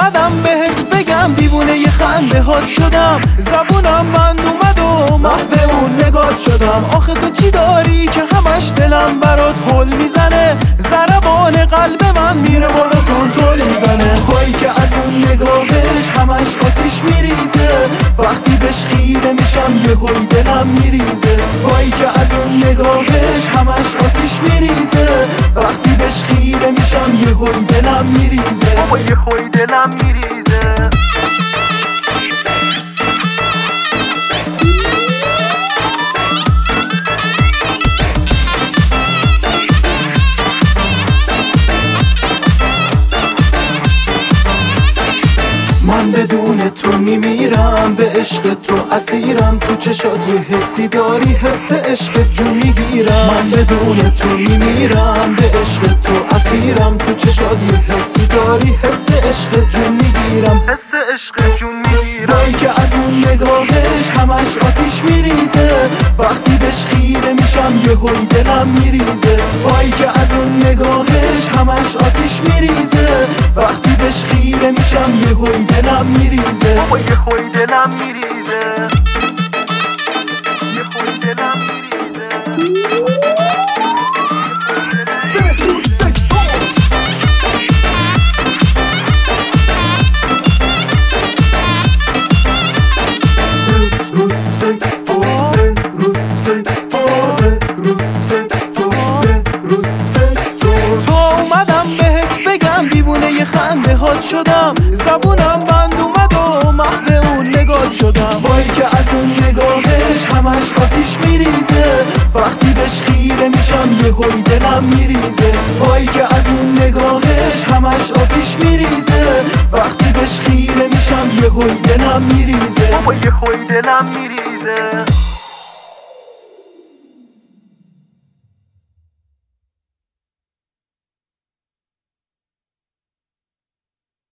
اومدم بهت بگم دیوونه ی خنده هات شدم، زبونم بند اومد و محو اون نگات شدم. آخه تو چی داری که همش دلم برات هل میزنه، ضربان قلب من میره بالا کنترل میزنه. وای که از اون نگاهش همش آتیش میریزه، وقتی بهش خیره میشم یهوی دلم میریزه. وای که از اون نگاهش همش آتیش میریزه، وقتی بهش خیره میشم یهوی دلم میریزه، یهوی دلم میریزه. من بدون تو میمیرم، به عشق تو اسیرم، تو چشات یه حسی داری، حس عشق جون میگیرم. من بدون تو میمیرم، به عشق تو اسیرم، تو چشات یه حسی داری، حس عشق جون میگیرم، حس عشق جون میگیرم. وای که از اون نگاهش همش آتیش میریزه، وقتی بهش خیره میشم یهوی دلم میریزه. وای که از اون نگاهش همش آتیش میریزه، وقتی بهش خیره میشم یهوی دلم میریزه، یهوی دلم میریزه، یهوی دلم میریزه. دیوونه ی خنده هات شدم، زبونم بند اومد و محو اون نگات شدم. وای که از اون نگاهش همش آتیش میریزه، وقتی بهش خیره میشم یهوی دلم میریزه. وای که از اون نگاهش همش آتیش میریزه، وقتی بهش خیره میشم یهوی دلم میریزه، یهوی دلم میریزه.